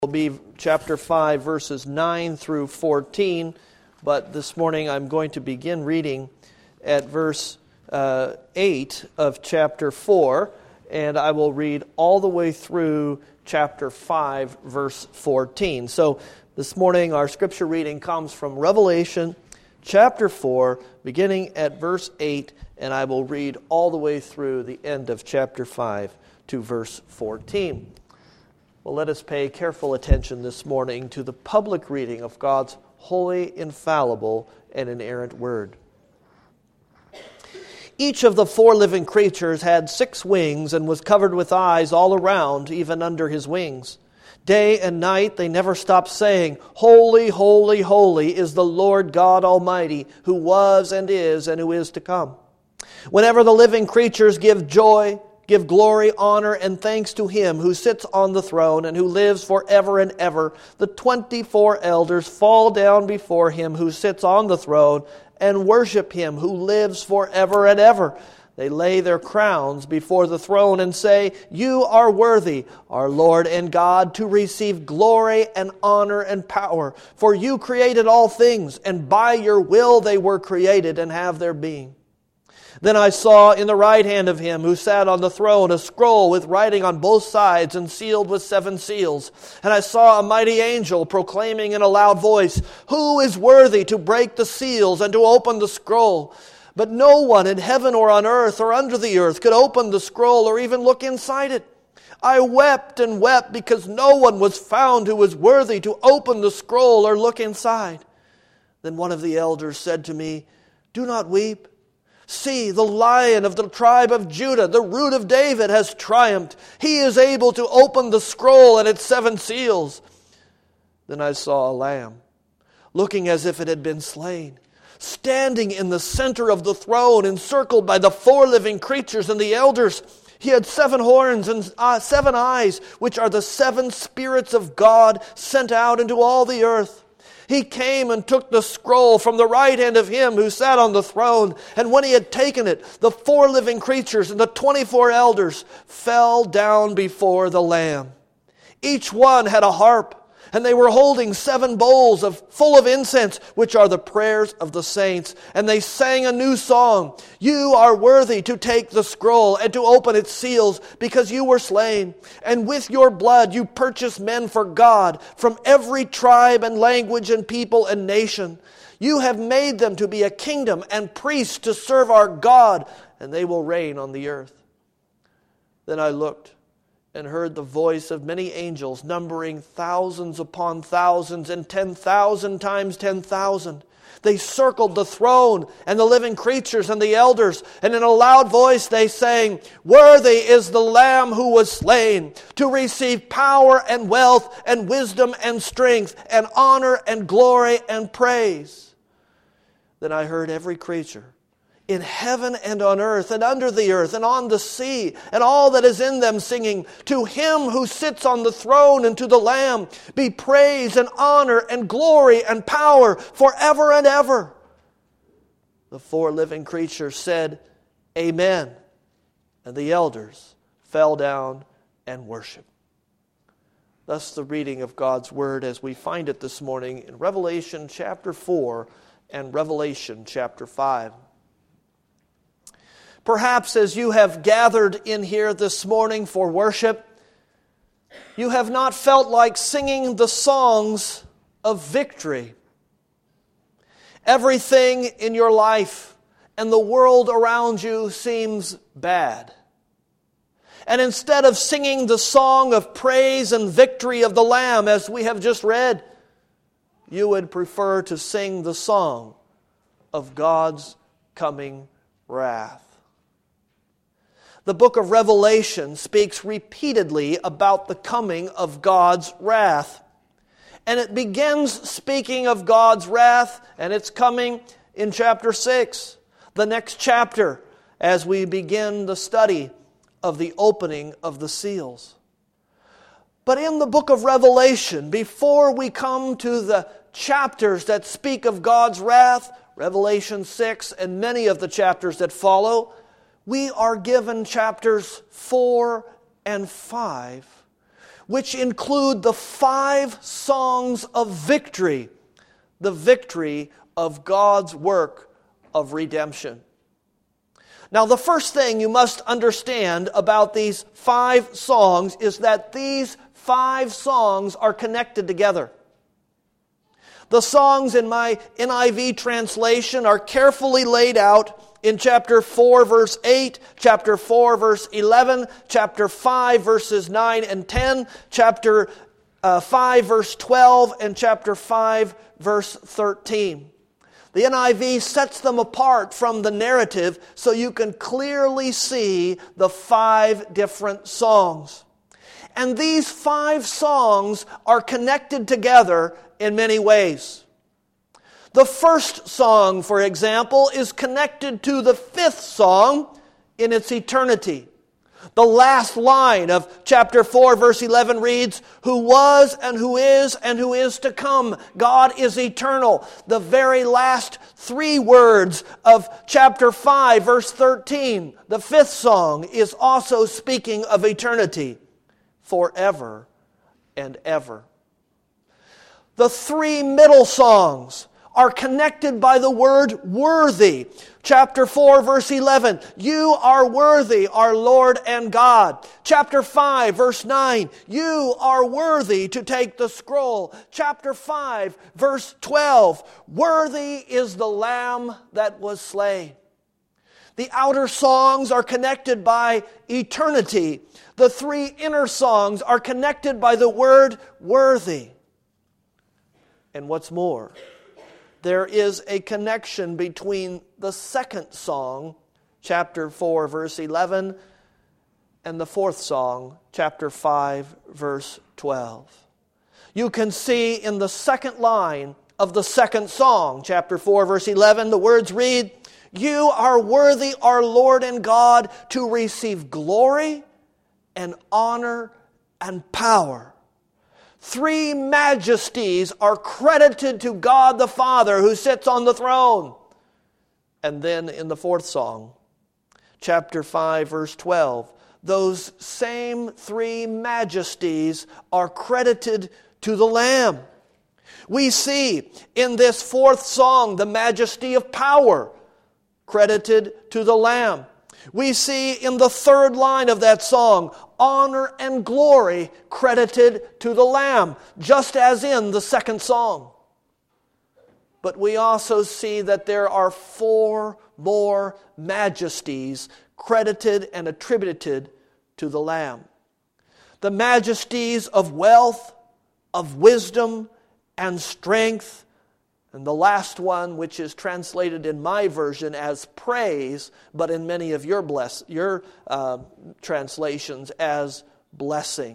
Will be chapter 5, verses 9 through 14, but this morning I'm going to begin reading at verse 8 of chapter 4, and I will read all the way through chapter 5, verse 14. So this morning our scripture reading comes from Revelation chapter 4, beginning at verse 8, and I will read all the way through the end of chapter 5 to verse 14. Well, let us pay careful attention this morning to the public reading of God's holy, infallible, and inerrant word. Each of the four living creatures had 6 wings and was covered with eyes all around, even under his wings. Day and night they never stopped saying, "Holy, holy, holy is the Lord God Almighty, who was and who is to come." Whenever the living creatures give glory, honor, and thanks to Him who sits on the throne and who lives forever and ever, the 24 elders fall down before Him who sits on the throne and worship Him who lives forever and ever. They lay their crowns before the throne and say, "You are worthy, our Lord and God, to receive glory and honor and power. For you created all things, and by your will they were created and have their being." Then I saw in the right hand of Him who sat on the throne a scroll with writing on both sides and sealed with 7 seals. And I saw a mighty angel proclaiming in a loud voice, "Who is worthy to break the seals and to open the scroll?" But no one in heaven or on earth or under the earth could open the scroll or even look inside it. I wept and wept because no one was found who was worthy to open the scroll or look inside. Then one of the elders said to me, "Do not weep. See, the Lion of the tribe of Judah, the Root of David, has triumphed. He is able to open the scroll and its 7 seals." Then I saw a lamb, looking as if it had been slain, standing in the center of the throne, encircled by the 4 living creatures and the elders. He had 7 horns and 7 eyes, which are the 7 spirits of God sent out into all the earth. He came and took the scroll from the right hand of Him who sat on the throne. And when He had taken it, the 4 living creatures and the 24 elders fell down before the Lamb. Each one had a harp, and they were holding 7 bowls full of incense, which are the prayers of the saints. And they sang a new song, "You are worthy to take the scroll and to open its seals, because you were slain. And with your blood you purchased men for God from every tribe and language and people and nation. You have made them to be a kingdom and priests to serve our God, and they will reign on the earth." Then I looked and heard the voice of many angels, numbering thousands upon thousands and 10,000 times 10,000. They circled the throne and the living creatures and the elders, and in a loud voice they sang, "Worthy is the Lamb who was slain, to receive power and wealth and wisdom and strength and honor and glory and praise." Then I heard every creature in heaven and on earth and under the earth and on the sea and all that is in them singing, "To Him who sits on the throne and to the Lamb be praise and honor and glory and power forever and ever." The 4 living creatures said, "Amen." And the elders fell down and worshiped. Thus the reading of God's Word as we find it this morning in Revelation chapter 4 and Revelation chapter 5. Perhaps as you have gathered in here this morning for worship, you have not felt like singing the songs of victory. Everything in your life and the world around you seems bad. And instead of singing the song of praise and victory of the Lamb as we have just read, you would prefer to sing the song of God's coming wrath. The book of Revelation speaks repeatedly about the coming of God's wrath. And it begins speaking of God's wrath and its coming in chapter 6, the next chapter, as we begin the study of the opening of the seals. But in the book of Revelation, before we come to the chapters that speak of God's wrath, Revelation 6 and many of the chapters that follow, we are given chapters 4 and 5, which include the 5 songs of victory, the victory of God's work of redemption. Now, the first thing you must understand about these 5 songs is that these 5 songs are connected together. The songs in my NIV translation are carefully laid out in chapter 4, verse 8, chapter 4, verse 11, chapter 5, verses 9 and 10, chapter 5, verse 12, and chapter 5, verse 13. The NIV sets them apart from the narrative so you can clearly see the 5 different songs. And these 5 songs are connected together in many ways. The first song, for example, is connected to the 5th song in its eternity. The last line of chapter 4, verse 11 reads, "Who was and who is to come. God is eternal." The very last 3 words of chapter 5, verse 13, the 5th song, is also speaking of eternity, forever and ever. The 3 middle songs are connected by the word worthy. Chapter 4, verse 11, "You are worthy, our Lord and God." Chapter 5, verse 9, "You are worthy to take the scroll." Chapter 5, verse 12, "Worthy is the Lamb that was slain." The outer songs are connected by eternity. The 3 inner songs are connected by the word worthy. And what's more, there is a connection between the second song, chapter 4, verse 11, and the 4th song, chapter 5, verse 12. You can see in the second line of the second song, chapter 4, verse 11, the words read, "You are worthy, our Lord and God, to receive glory and honor and power." 3 majesties are credited to God the Father who sits on the throne. And then in the 4th song, chapter 5, verse 12, those same 3 majesties are credited to the Lamb. We see in this 4th song the majesty of power credited to the Lamb. We see in the 3rd line of that song, honor and glory credited to the Lamb, just as in the 2nd song. But we also see that there are 4 more majesties credited and attributed to the Lamb. The majesties of wealth, of wisdom, and strength, and the last one, which is translated in my version as praise, but in many of your translations as blessing.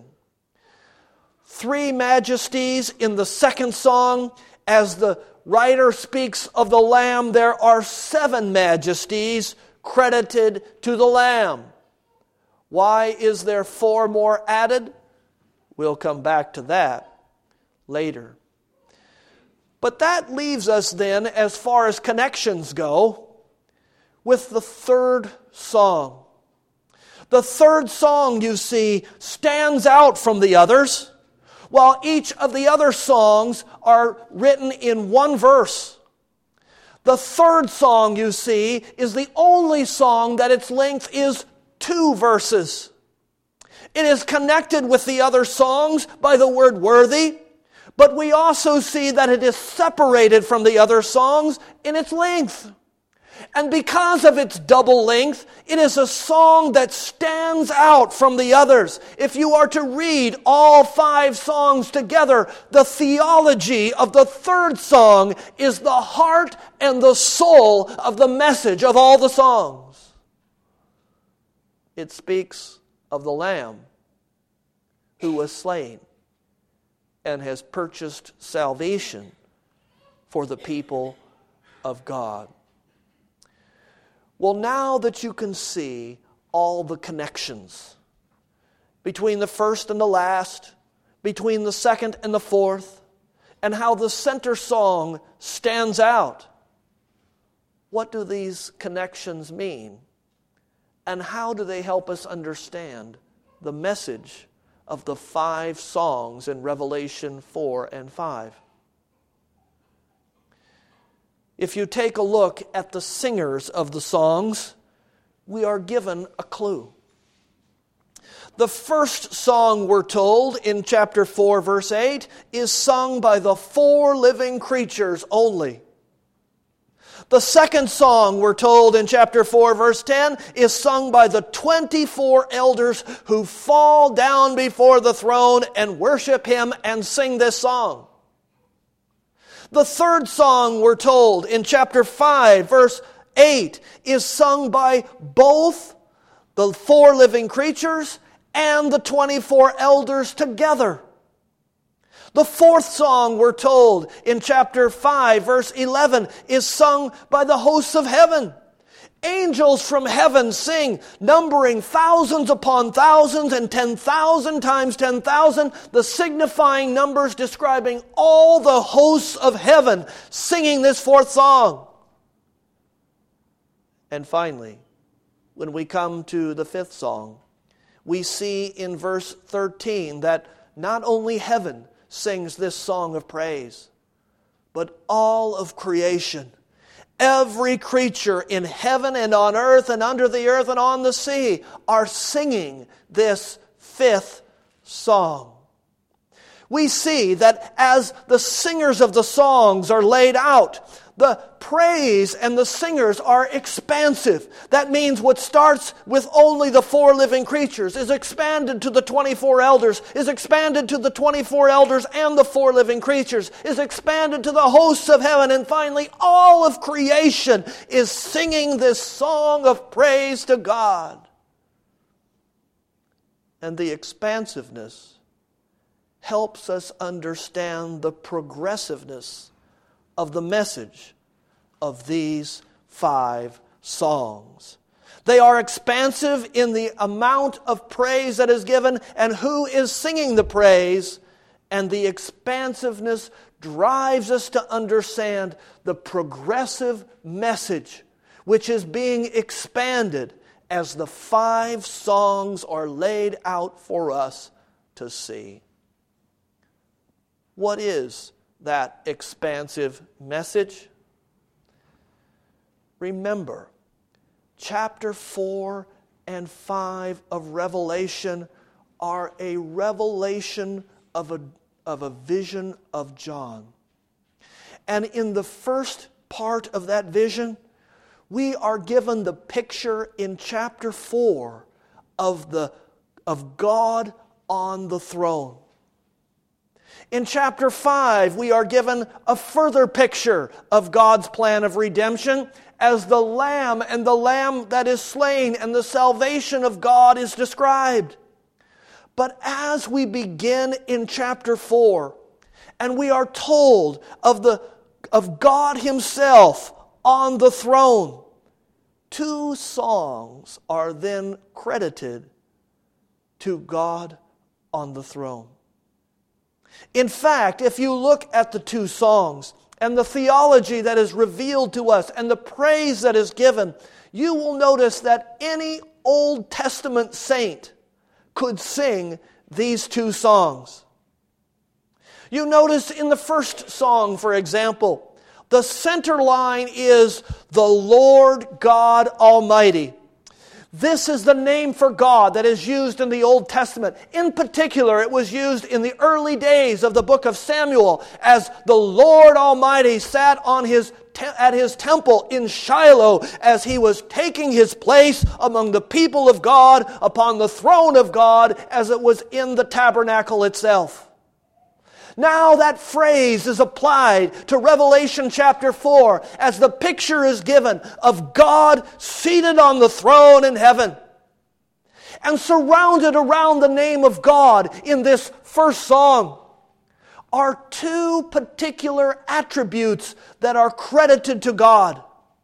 3 majesties in the 2nd song. As the writer speaks of the Lamb, there are 7 majesties credited to the Lamb. Why is there 4 more added? We'll come back to that later. But that leaves us then, as far as connections go, with the 3rd song. The 3rd song, you see, stands out from the others, while each of the other songs are written in 1 verse. The 3rd song, you see, is the only song that its length is 2 verses. It is connected with the other songs by the word worthy, but we also see that it is separated from the other songs in its length. And because of its double length, it is a song that stands out from the others. If you are to read all 5 songs together, the theology of the 3rd song is the heart and the soul of the message of all the songs. It speaks of the Lamb who was slain and has purchased salvation for the people of God. Well, now that you can see all the connections between the first and the last, between the second and the fourth, and how the center song stands out, what do these connections mean? And how do they help us understand the message of the 5 songs in Revelation 4 and 5. If you take a look at the singers of the songs, we are given a clue. The first song, we're told, in chapter 4, verse 8, is sung by the 4 living creatures only. The second song, we're told in chapter 4, verse 10, is sung by the 24 elders who fall down before the throne and worship Him and sing this song. The third song, we're told in chapter 5, verse 8, is sung by both the 4 living creatures and the 24 elders together. The fourth song, we're told, in chapter 5, verse 11, is sung by the hosts of heaven. Angels from heaven sing, numbering thousands upon thousands and 10,000 times 10,000, the signifying numbers describing all the hosts of heaven singing this fourth song. And finally, when we come to the fifth song, we see in verse 13 that not only heaven sings this song of praise, but all of creation, every creature in heaven and on earth and under the earth and on the sea are singing this fifth song. We see that as the singers of the songs are laid out, the praise and the singers are expansive. That means what starts with only the 4 living creatures is expanded to the 24 elders, is expanded to the 24 elders and the 4 living creatures, is expanded to the hosts of heaven, and finally all of creation is singing this song of praise to God. And the expansiveness helps us understand the progressiveness of the message of these 5 songs. They are expansive in the amount of praise that is given and who is singing the praise, and the expansiveness drives us to understand the progressive message which is being expanded as the 5 songs are laid out for us to see. What is that expansive message? Remember, chapter 4 and 5 of Revelation are a revelation of a vision of John. And in the first part of that vision, we are given the picture in chapter 4 of God on the throne. In chapter 5, we are given a further picture of God's plan of redemption as the Lamb and the Lamb that is slain and the salvation of God is described. But as we begin in chapter 4, and we are told of God Himself on the throne, 2 songs are then credited to God on the throne. In fact, if you look at the 2 songs and the theology that is revealed to us and the praise that is given, you will notice that any Old Testament saint could sing these 2 songs. You notice in the first song, for example, the center line is the Lord God Almighty. This is the name for God that is used in the Old Testament. In particular, it was used in the early days of the book of Samuel as the Lord Almighty sat at His temple in Shiloh as He was taking His place among the people of God upon the throne of God as it was in the tabernacle itself. Now that phrase is applied to Revelation chapter 4 as the picture is given of God seated on the throne in heaven. And surrounded around the name of God in this first song are 2 particular attributes that are credited to God.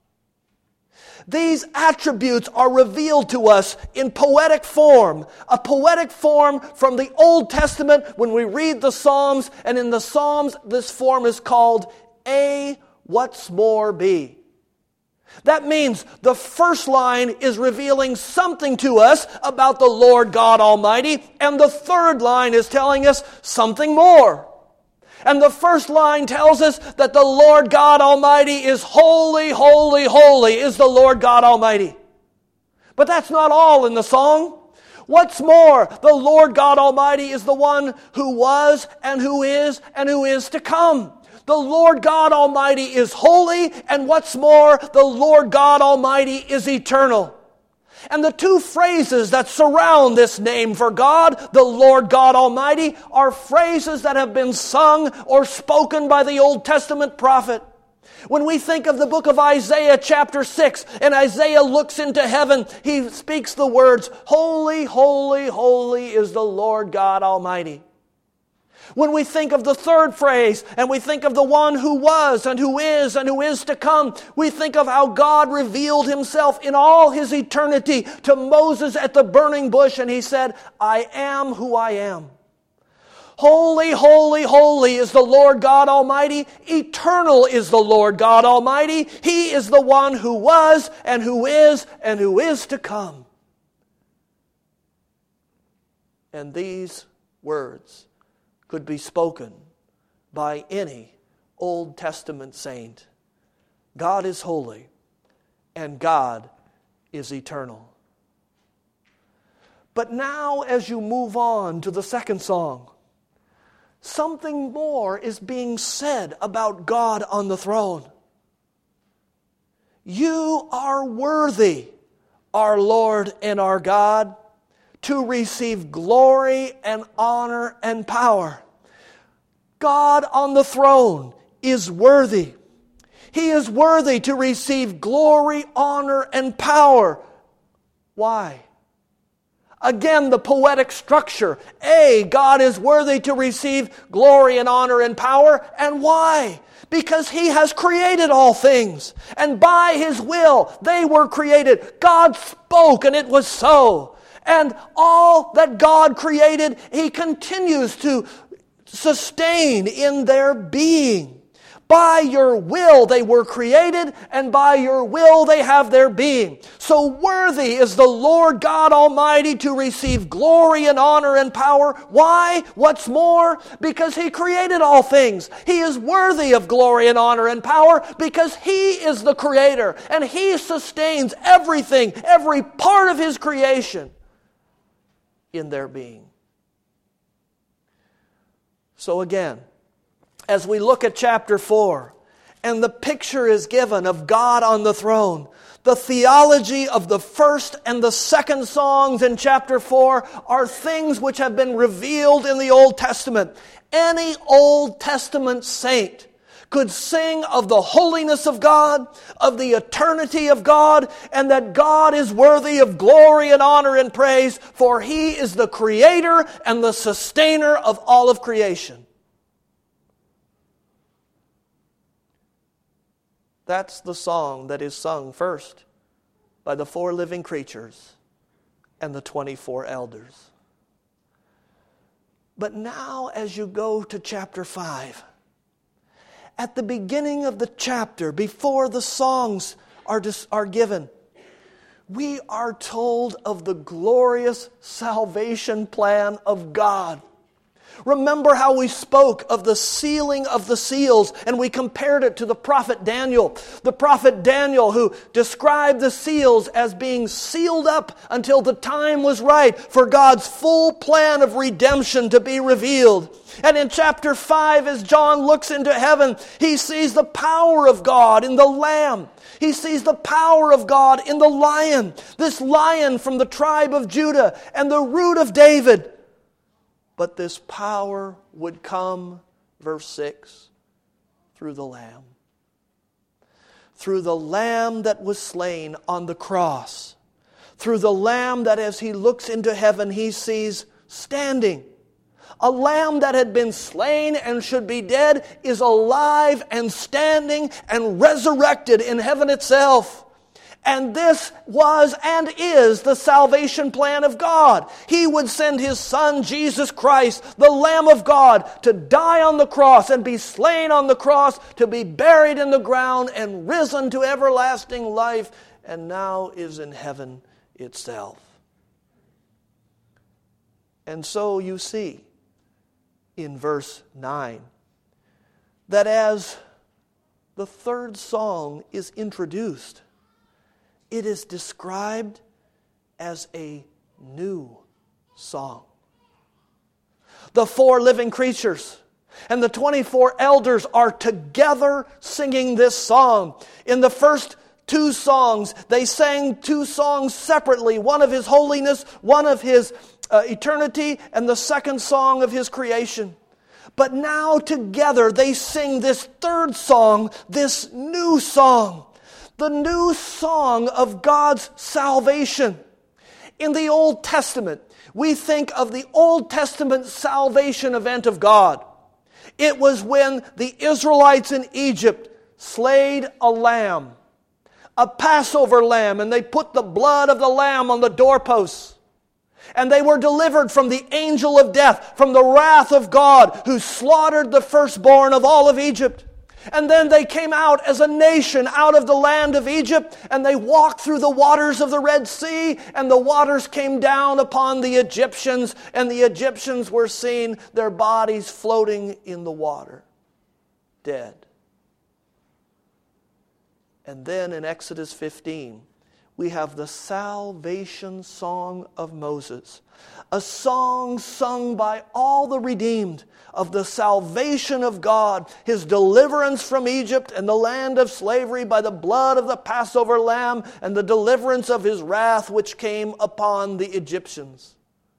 These attributes are revealed to us in poetic form, a poetic form from the Old Testament when we read the Psalms, and in the Psalms this form is called A What's More Be. That means the first line is revealing something to us about the Lord God Almighty, and the third line is telling us something more. And the first line tells us that the Lord God Almighty is holy, holy, holy is the Lord God Almighty. But that's not all in the song. What's more, the Lord God Almighty is the one who was and who is to come. The Lord God Almighty is holy, and what's more, the Lord God Almighty is eternal. And the two phrases that surround this name for God, the Lord God Almighty, are phrases that have been sung or spoken by the Old Testament prophet. When we think of the book of Isaiah chapter 6, and Isaiah looks into heaven, he speaks the words, "Holy, holy, holy is the Lord God Almighty." When we think of the third phrase, and we think of the one who was and who is to come, we think of how God revealed himself in all his eternity to Moses at the burning bush, and he said, "I am who I am." Holy, holy, holy is the Lord God Almighty. Eternal is the Lord God Almighty. He is the one who was and who is to come. And these words could be spoken by any Old Testament saint. God is holy, and God is eternal. But now, as you move on to the second song, something more is being said about God on the throne. You are worthy, our Lord and our God, to receive glory and honor and power. God on the throne is worthy. He is worthy to receive glory, honor, and power. Why? Again, the poetic structure. God is worthy to receive glory and honor and power. And why? Because He has created all things. And by His will, they were created. God spoke, and it was so. And all that God created, He continues to sustain in their being. By your will they were created, and by your will they have their being. So worthy is the Lord God Almighty to receive glory and honor and power. Why? What's more? Because He created all things. He is worthy of glory and honor and power because He is the Creator, and He sustains everything, every part of His creation in their being. So again, as we look at chapter 4, and the picture is given of God on the throne, the theology of the first and the second songs in chapter 4 are things which have been revealed in the Old Testament. Any Old Testament saint could sing of the holiness of God, of the eternity of God, and that God is worthy of glory and honor and praise, for He is the Creator and the sustainer of all of creation. That's the song that is sung first by the 4 living creatures and the 24 elders. But now as you go to chapter 5, at the beginning of the chapter, before the songs are given, we are told of the glorious salvation plan of God. Remember how we spoke of the sealing of the seals, and we compared it to the prophet Daniel. The prophet Daniel, who described the seals as being sealed up until the time was right for God's full plan of redemption to be revealed. And in chapter 5, as John looks into heaven, he sees the power of God in the Lamb. He sees the power of God in the Lion, this Lion from the tribe of Judah and the root of David. But this power would come, verse 6, through the Lamb. Through the Lamb that was slain on the cross. Through the Lamb that as He looks into heaven, He sees standing. A lamb that had been slain and should be dead is alive and standing and resurrected in heaven itself. And this was and is the salvation plan of God. He would send His Son, Jesus Christ, the Lamb of God, to die on the cross and be slain on the cross, to be buried in the ground and risen to everlasting life, and now is in heaven itself. And so you see in verse 9 that as the third song is introduced, it is described as a new song. The 4 living creatures and the 24 elders are together singing this song. In the first 2 songs, they sang 2 songs separately, one of His holiness, one of His eternity, and the second song of His creation. But now together they sing this third song, this new song. The new song of God's salvation. In the Old Testament, we think of the Old Testament salvation event of God. It was when the Israelites in Egypt slayed a lamb, a Passover lamb, and they put the blood of the lamb on the doorposts. And they were delivered from the angel of death, from the wrath of God, who slaughtered the firstborn of all of Egypt. And then they came out as a nation out of the land of Egypt, and they walked through the waters of the Red Sea, and the waters came down upon the Egyptians, and the Egyptians were seen, their bodies floating in the water, dead. And then in Exodus 15, we have the salvation song of Moses, a song sung by all the redeemed of the salvation of God, His deliverance from Egypt and the land of slavery by the blood of the Passover lamb, and the deliverance of His wrath which came upon the Egyptians.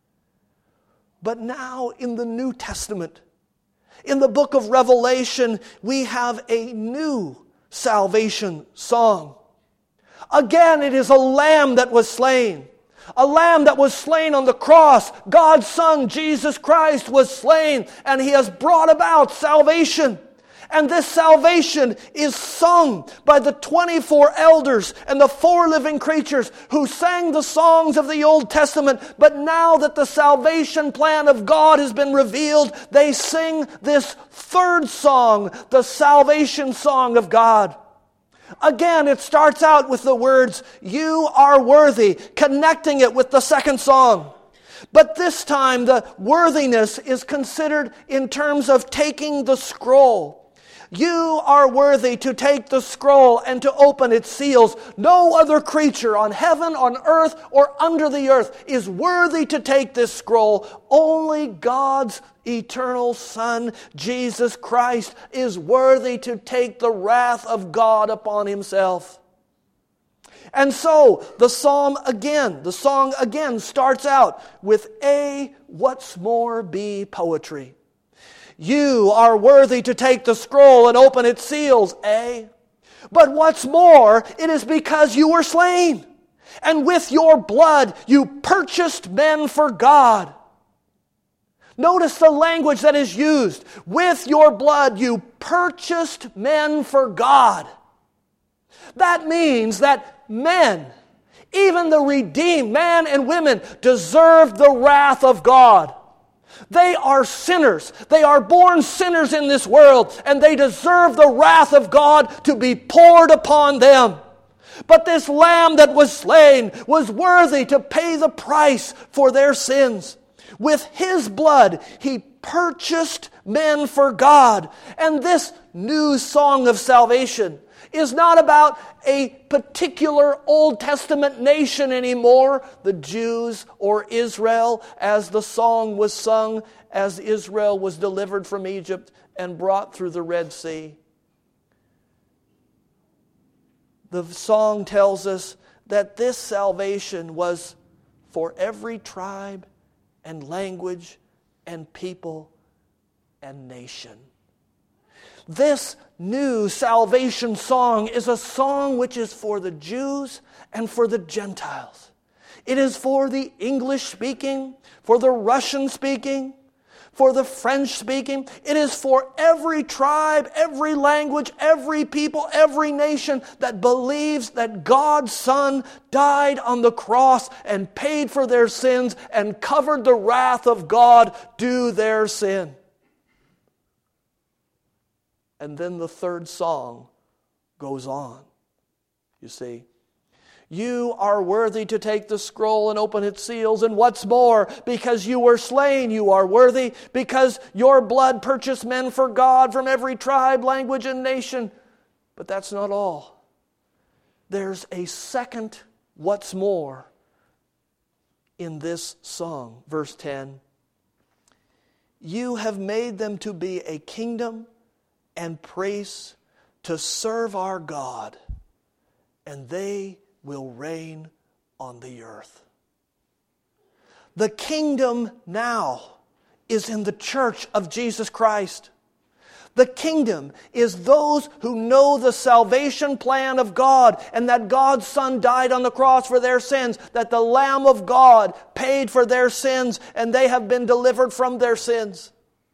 But now in the New Testament, in the book of Revelation, we have a new salvation song. Again, it is a lamb that was slain. A lamb that was slain on the cross. God's Son, Jesus Christ, was slain, and He has brought about salvation. And this salvation is sung by the 24 elders and the 4 living creatures who sang the songs of the Old Testament. But now that the salvation plan of God has been revealed, they sing this third song, the salvation song of God. Again, it starts out with the words, "You are worthy," connecting it with the second song. But this time, the worthiness is considered in terms of taking the scroll. You are worthy to take the scroll and to open its seals. No other creature on heaven, on earth, or under the earth is worthy to take this scroll. Only God's eternal Son, Jesus Christ, is worthy to take the wrath of God upon Himself. And so, the song again starts out with a "what's more be" poetry. You are worthy to take the scroll and open its seals, But what's more, it is because you were slain, and with your blood you purchased men for God. Notice the language that is used. With your blood you purchased men for God. That means that men, even the redeemed, man and women, deserve the wrath of God. They are sinners. They are born sinners in this world, and they deserve the wrath of God to be poured upon them. But this lamb that was slain was worthy to pay the price for their sins. With His blood, He purchased men for God. And this new song of salvation is not about a particular Old Testament nation anymore, the Jews or Israel, as the song was sung as Israel was delivered from Egypt and brought through the Red Sea. The song tells us that this salvation was for every tribe and language and people and nation. This new salvation song is a song which is for the Jews and for the Gentiles. It is for the English-speaking, for the Russian-speaking, for the French-speaking. It is for every tribe, every language, every people, every nation that believes that God's Son died on the cross and paid for their sins and covered the wrath of God due their sin. And then the third song goes on. You see, you are worthy to take the scroll and open its seals. And what's more, because you were slain, you are worthy. Because your blood purchased men for God from every tribe, language, and nation. But that's not all. There's a second what's more in this song. Verse 10. You have made them to be a kingdom and priests to serve our God, and they will reign on the earth. The kingdom now is in the church of Jesus Christ. The kingdom is those who know the salvation plan of God and that God's Son died on the cross for their sins, that the Lamb of God paid for their sins and they have been delivered from their sins.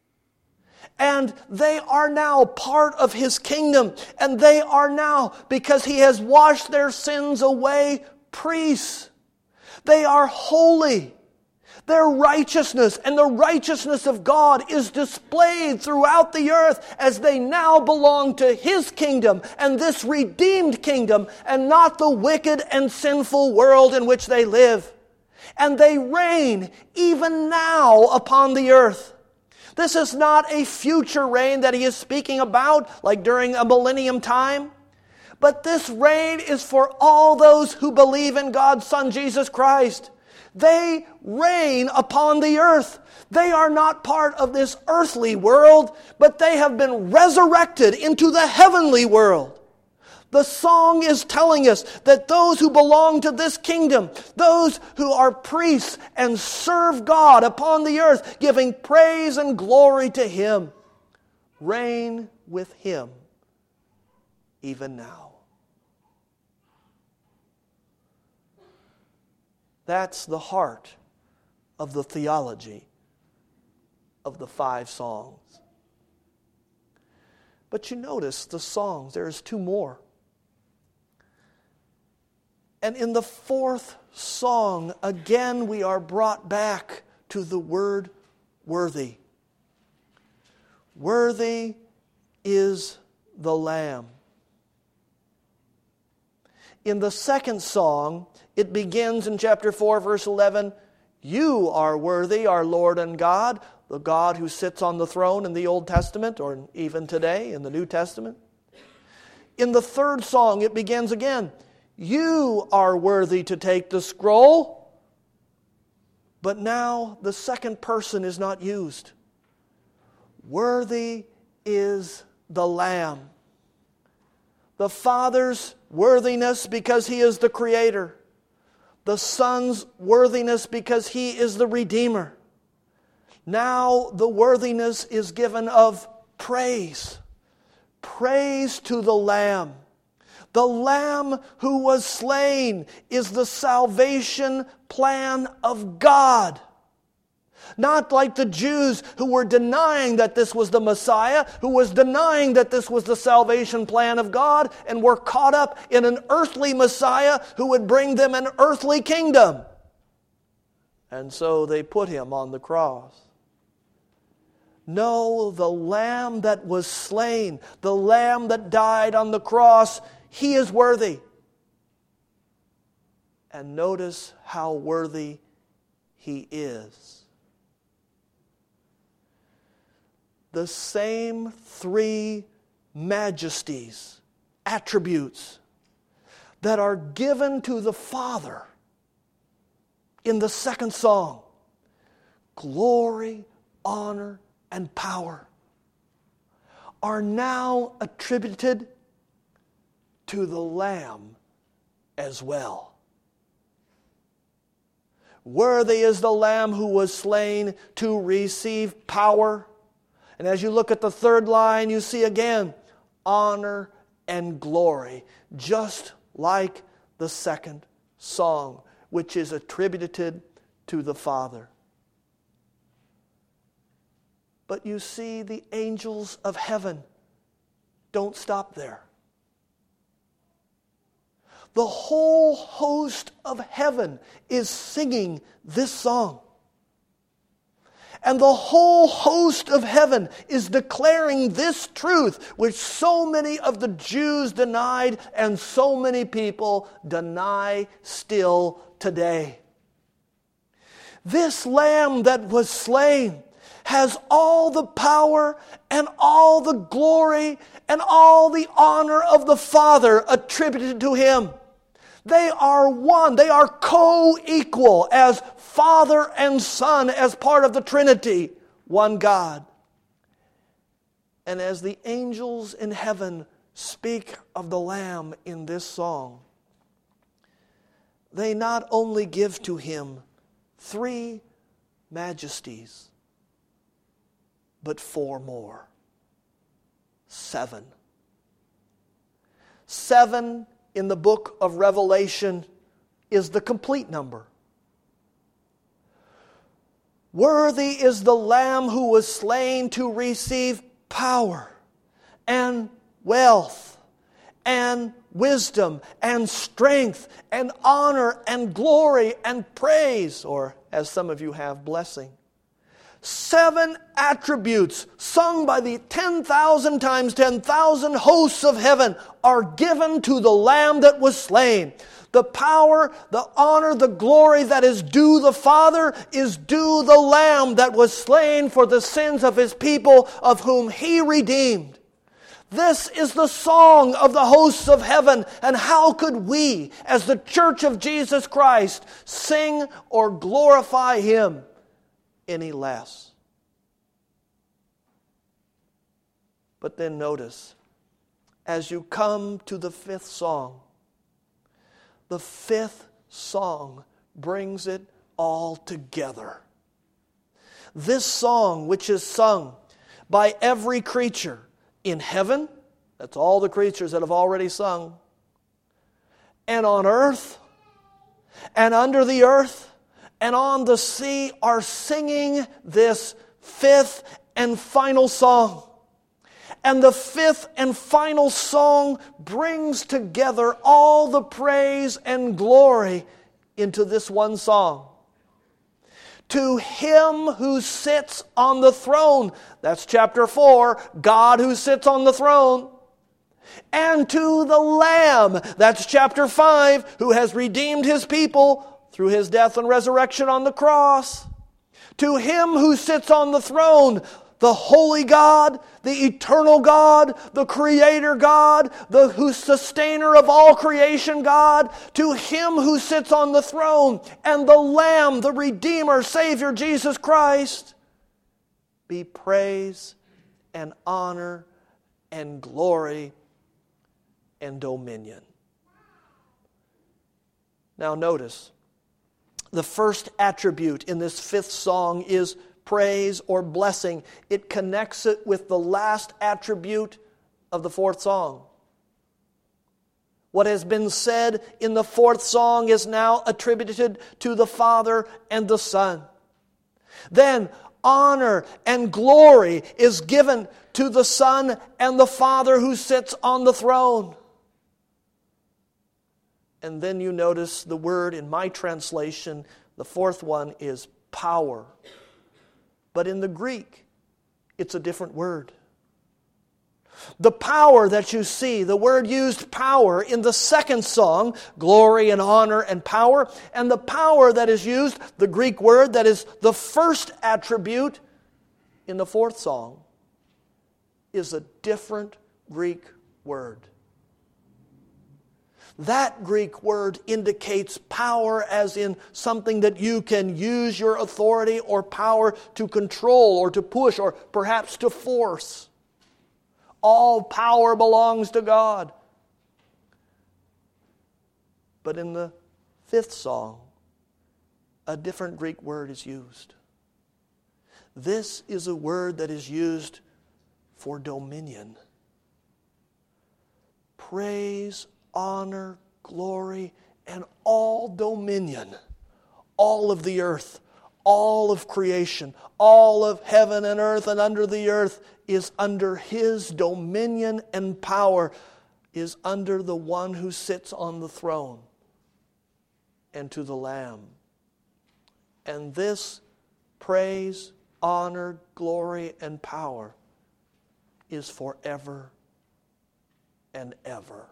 And they are now part of His kingdom. And they are now, because He has washed their sins away, priests. They are holy. Their righteousness and the righteousness of God is displayed throughout the earth as they now belong to His kingdom and this redeemed kingdom, and not the wicked and sinful world in which they live. And they reign even now upon the earth. This is not a future reign that He is speaking about, like during a millennium time. But this reign is for all those who believe in God's Son, Jesus Christ. They reign upon the earth. They are not part of this earthly world, but they have been resurrected into the heavenly world. The song is telling us that those who belong to this kingdom, those who are priests and serve God upon the earth, giving praise and glory to Him, reign with Him even now. That's the heart of the theology of the 5 songs. But you notice the songs, there's 2 more. And in the 4th song, again we are brought back to the word worthy. Worthy is the Lamb. In the 2nd song, it begins in chapter 4, verse 11, You are worthy, our Lord and God, the God who sits on the throne in the Old Testament, or even today in the New Testament. In the 3rd song, it begins again, You are worthy to take the scroll. But now the second person is not used. Worthy is the Lamb. The Father's worthiness because He is the Creator. The Son's worthiness because He is the Redeemer. Now the worthiness is given of praise. Praise to the Lamb. The Lamb who was slain is the salvation plan of God. Not like the Jews who were denying that this was the Messiah, who was denying that this was the salvation plan of God, and were caught up in an earthly Messiah who would bring them an earthly kingdom. And so they put Him on the cross. No, the Lamb that was slain, the Lamb that died on the cross, He is worthy. And notice how worthy He is. The same 3 majesties, attributes that are given to the Father in the 2nd song, glory, honor, and power, are now attributed to the Lamb as well. Worthy is the Lamb who was slain to receive power. And as you look at the 3rd line, you see again, honor and glory, just like the 2nd song, which is attributed to the Father. But you see, the angels of heaven don't stop there. The whole host of heaven is singing this song. And the whole host of heaven is declaring this truth, which so many of the Jews denied and so many people deny still today. This Lamb that was slain has all the power and all the glory and all the honor of the Father attributed to Him. They are one. They are co-equal as Father and Son, as part of the Trinity, one God. And as the angels in heaven speak of the Lamb in this song, they not only give to Him 3 majesties, but 4 more. 7. 7 in the book of Revelation is the complete number. Worthy is the Lamb who was slain to receive power and wealth and wisdom and strength and honor and glory and praise, or as some of you have, blessing. 7 attributes sung by the 10,000 times 10,000 hosts of heaven are given to the Lamb that was slain. The power, the honor, the glory that is due the Father is due the Lamb that was slain for the sins of His people, of whom He redeemed. This is the song of the hosts of heaven, and how could we, as the Church of Jesus Christ, sing or glorify Him any less? But then notice, as you come to the 5th song, the 5th song brings it all together. This song, which is sung by every creature in heaven, that's all the creatures that have already sung, and on earth, and under the earth, and on the sea, are singing this 5th and final song. And the 5th and final song brings together all the praise and glory into this one song. To Him who sits on the throne, that's chapter 4, God who sits on the throne. And to the Lamb, that's chapter 5, who has redeemed His people through His death and resurrection on the cross. To Him who sits on the throne, the holy God, the eternal God, the creator God, the sustainer of all creation God, to Him who sits on the throne, and the Lamb, the Redeemer, Savior, Jesus Christ, be praise and honor and glory and dominion. Now notice, the first attribute in this 5th song is praise or blessing. It connects it with the last attribute of the 4th song. What has been said in the 4th song is now attributed to the Father and the Son. Then honor and glory is given to the Son and the Father who sits on the throne. And then you notice the word in my translation, the 4th one, is power. But in the Greek, it's a different word. The power that you see, the word used power in the 2nd song, glory and honor and power, and the power that is used, the Greek word that is the first attribute in the 4th song, is a different Greek word. That Greek word indicates power as in something that you can use your authority or power to control or to push or perhaps to force. All power belongs to God. But in the 5th song, a different Greek word is used. This is a word that is used for dominion. Praise, honor, glory, and all dominion, all of the earth, All of creation, all of heaven and earth and under the earth is under His dominion and power, is under the one who sits on the throne and to the Lamb. And this praise, honor, glory, and power is forever and ever.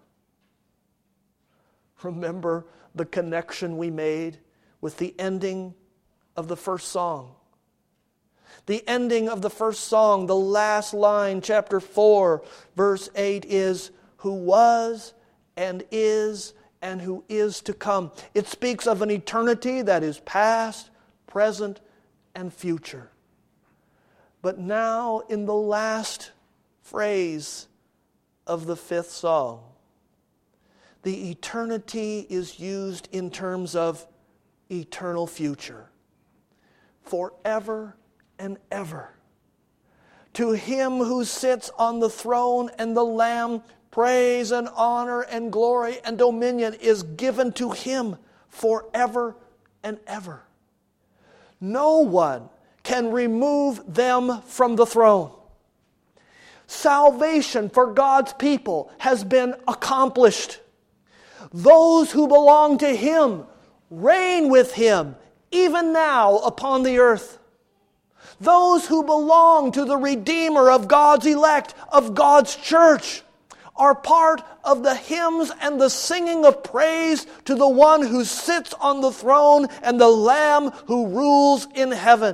Remember the connection we made with the ending of the first song. The ending of the first song, the last line, chapter 4, verse 8 is, who was and who is to come. It speaks of an eternity that is past, present, and future. But now in the last phrase of the fifth song, the eternity is used in terms of eternal future. Forever and ever. To Him who sits on the throne and the Lamb, praise and honor and glory and dominion is given to Him forever and ever. No one can remove them from the throne. Salvation for God's people has been accomplished. Those who belong to Him reign with Him even now upon the earth. Those who belong to the Redeemer of God's elect, of God's church, are part of the hymns and the singing of praise to the one who sits on the throne and the Lamb who rules in heaven.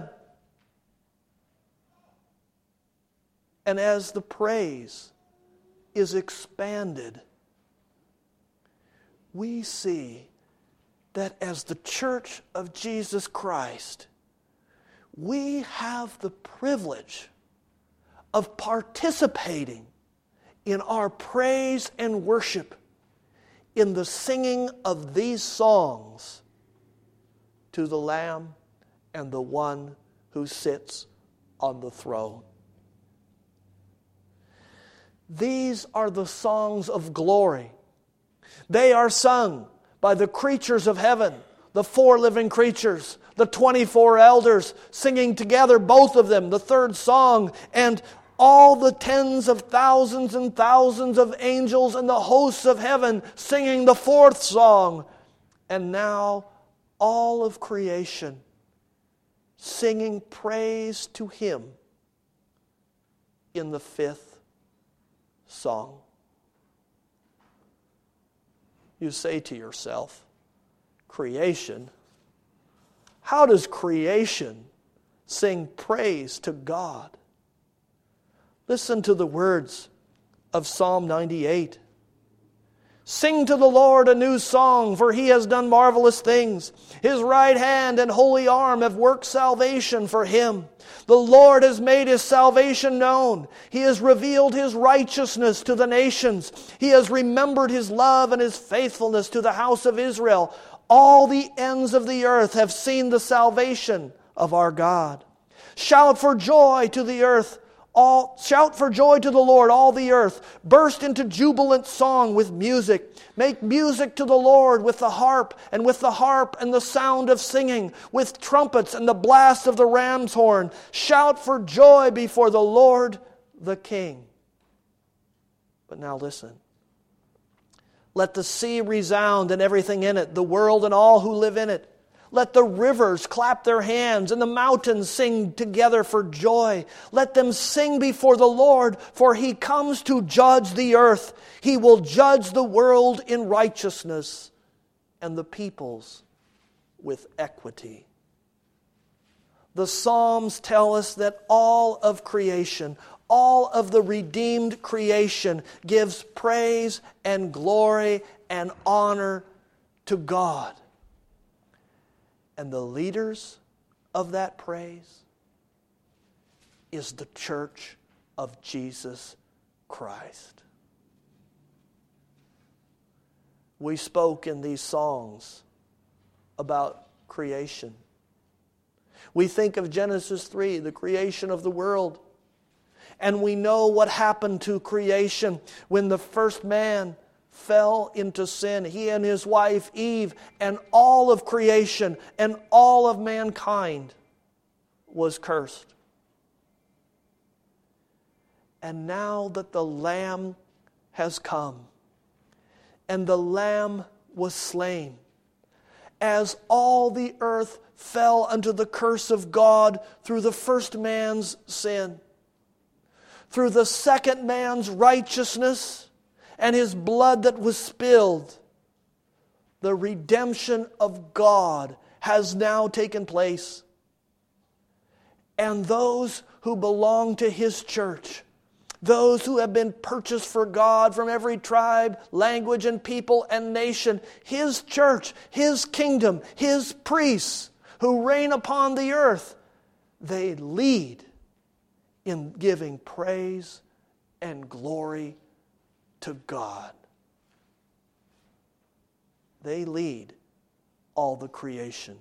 And as the praise is expanded, we see that as the church of Jesus Christ, we have the privilege of participating in our praise and worship in the singing of these songs to the Lamb and the one who sits on the throne. These are the songs of glory. They are sung by the creatures of heaven, the 4 living creatures, the 24 elders, singing together, both of them, the third song, and all the tens of thousands and thousands of angels and the hosts of heaven singing the fourth song. And now all of creation singing praise to Him in the fifth song. You say to yourself, creation? How does creation sing praise to God? Listen to the words of Psalm 98. Sing to the Lord a new song, for He has done marvelous things. His right hand and holy arm have worked salvation for Him. The Lord has made His salvation known. He has revealed His righteousness to the nations. He has remembered His love and His faithfulness to the house of Israel. All the ends of the earth have seen the salvation of our God. Shout for joy to the earth. Shout for joy to the Lord, all the earth. Burst into jubilant song with music. Make music to the Lord with the harp and the sound of singing, with trumpets and the blast of the ram's horn. Shout for joy before the Lord the King. But now listen. Let the sea resound and everything in it, the world and all who live in it. Let the rivers clap their hands and the mountains sing together for joy. Let them sing before the Lord, for He comes to judge the earth. He will judge the world in righteousness and the peoples with equity. The Psalms tell us that all of creation, all of the redeemed creation gives praise and glory and honor to God. And the leaders of that praise is the church of Jesus Christ. We spoke in these songs about creation. We think of Genesis 3, the creation of the world. And we know what happened to creation when the first man fell into sin. He and his wife Eve and all of creation and all of mankind was cursed. And now that the Lamb has come, and the Lamb was slain, as all the earth fell under the curse of God through the first man's sin, through the second man's righteousness and his blood that was spilled, the redemption of God has now taken place. And those who belong to His church, those who have been purchased for God from every tribe, language, and people and nation, His church, His kingdom, His priests who reign upon the earth, they lead in giving praise and glory to God. They lead all the creation.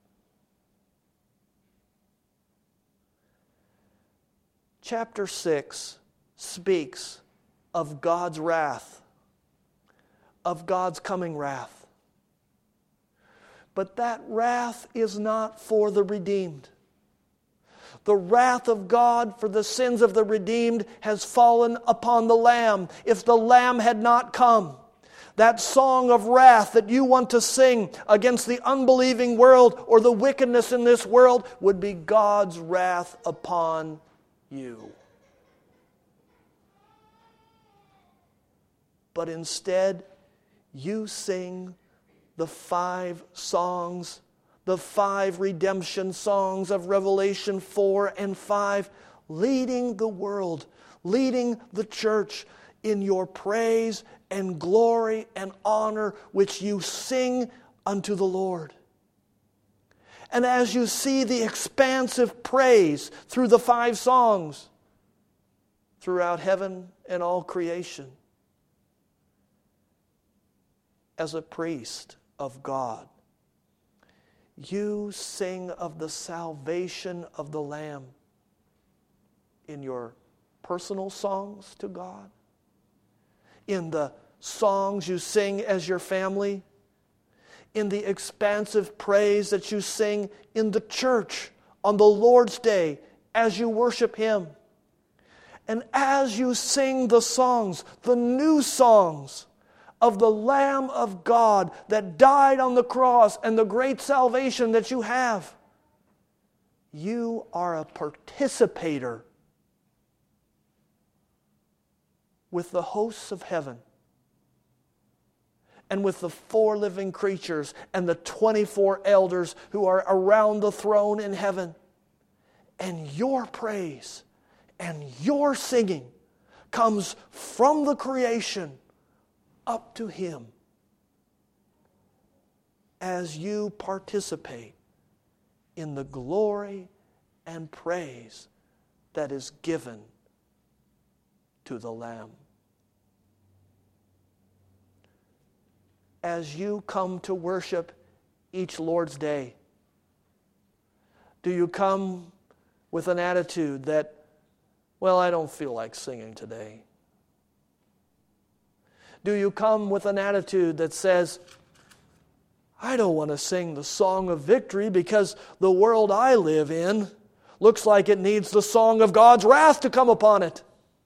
Chapter 6 speaks of God's wrath, of God's coming wrath. But that wrath is not for the redeemed. The wrath of God for the sins of the redeemed has fallen upon the Lamb. If the Lamb had not come, that song of wrath that you want to sing against the unbelieving world or the wickedness in this world would be God's wrath upon you. But instead, you sing the 5 songs, the 5 redemption songs of Revelation 4 and 5, leading the world, leading the church in your praise and glory and honor which you sing unto the Lord. And as you see the expansive praise through the 5 songs throughout heaven and all creation, as a priest of God, you sing of the salvation of the Lamb in your personal songs to God, in the songs you sing as your family, in the expansive praise that you sing in the church on the Lord's Day as you worship Him. And as you sing the songs, the new songs of the Lamb of God that died on the cross and the great salvation that you have, you are a participator with the hosts of heaven and with the 4 living creatures and the 24 elders who are around the throne in heaven. And your praise and your singing comes from the creation up to Him as you participate in the glory and praise that is given to the Lamb. As you come to worship each Lord's Day, do you come with an attitude that, well, I don't feel like singing today? Do you come with an attitude that says, I don't want to sing the song of victory because the world I live in looks like it needs the song of God's wrath to come upon it?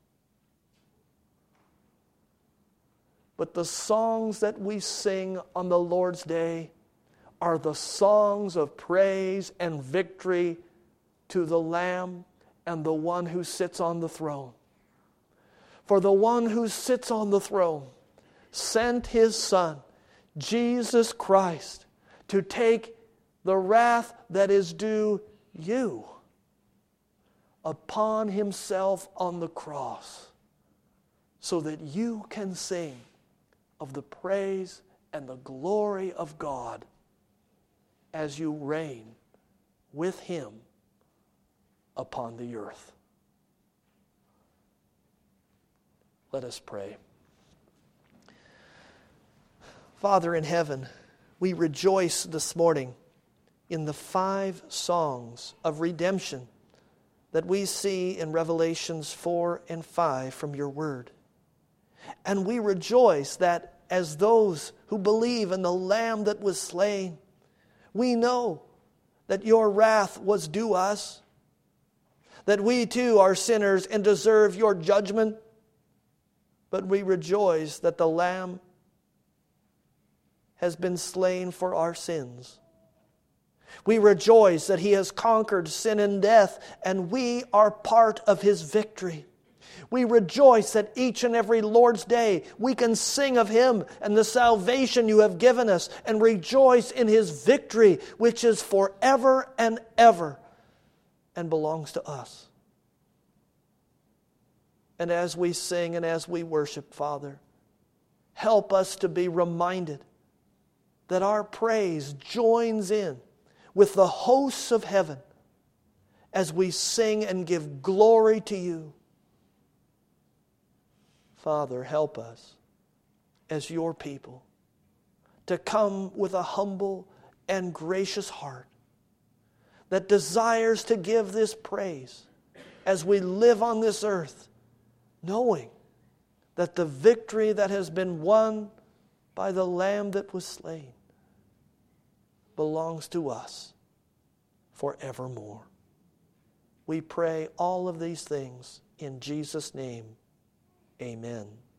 But the songs that we sing on the Lord's Day are the songs of praise and victory to the Lamb and the one who sits on the throne. For the one who sits on the throne sent His Son, Jesus Christ, to take the wrath that is due you upon Himself on the cross, so that you can sing of the praise and the glory of God as you reign with Him upon the earth. Let us pray. Father in heaven, we rejoice this morning in the 5 songs of redemption that we see in Revelations 4 and 5 from your word. And we rejoice that as those who believe in the Lamb that was slain, we know that your wrath was due us, that we too are sinners and deserve your judgment, but we rejoice that the Lamb has been slain for our sins. We rejoice that he has conquered sin and death, and we are part of his victory. We rejoice that each and every Lord's Day we can sing of him and the salvation you have given us, and rejoice in his victory, which is forever and ever and belongs to us. And as we sing and as we worship, Father, help us to be reminded that our praise joins in with the hosts of heaven as we sing and give glory to you. Father, help us as your people to come with a humble and gracious heart that desires to give this praise as we live on this earth, knowing that the victory that has been won by the Lamb that was slain belongs to us forevermore. We pray all of these things in Jesus' name. Amen.